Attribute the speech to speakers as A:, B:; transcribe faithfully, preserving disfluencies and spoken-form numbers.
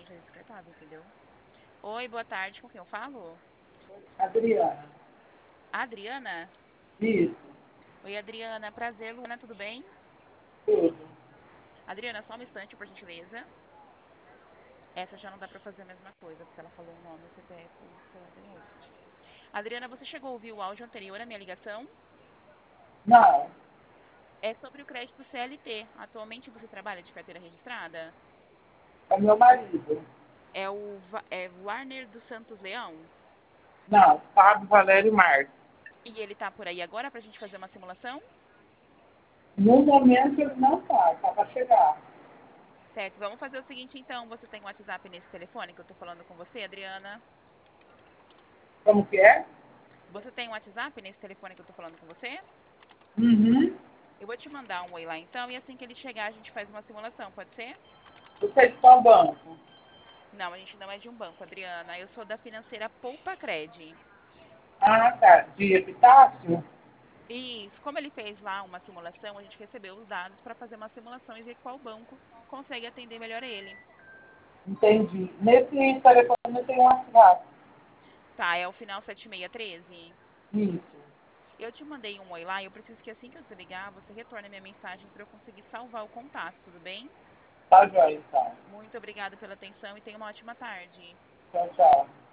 A: seja descartável, entendeu? Oi, boa tarde, com quem eu falo?
B: Adriana.
A: Adriana?
B: Isso,
A: Oi, Adriana, prazer, Luana, tudo bem?
B: tudo.
A: Adriana, só um instante, por gentileza. Essa já não dá pra fazer a mesma coisa, porque ela falou um nome, o C P F e o celular tem outro. Adriana, você chegou a ouvir o áudio anterior à minha ligação?
B: Não,
A: É sobre o crédito C L T. Atualmente você trabalha de carteira registrada?
B: é meu marido.
A: É o Va- é Warner dos Santos Leão?
B: Não, Fábio Valério Marques.
A: E ele tá por aí agora pra gente fazer uma simulação?
B: No momento ele não está, está para chegar.
A: Certo, vamos fazer o seguinte então. Você tem um WhatsApp nesse telefone que eu tô falando com você, Adriana?
B: Como que é?
A: Você tem um WhatsApp nesse telefone que eu tô falando com você?
B: Uhum.
A: Eu vou te mandar um oi lá então, e assim que ele chegar, a gente faz uma simulação, pode ser?
B: Vocês estão banco?
A: Não, a gente não é de um banco, Adriana. Eu sou da financeira Poupa Cred.
B: Ah, tá. De epitácio?
A: Isso, como ele fez lá uma simulação, a gente recebeu os dados para fazer uma simulação e ver qual banco consegue atender melhor ele.
B: Entendi. Nesse telefone tem um WhatsApp.
A: Tá, é o final sete seis um três.
B: Isso.
A: Eu te mandei um oi lá e eu preciso que assim que eu desligar, você retorne a minha mensagem para eu conseguir salvar o contato, tudo bem?
B: Tá joia, então.
A: Muito obrigada pela atenção e tenha uma ótima tarde.
B: Tchau, tchau.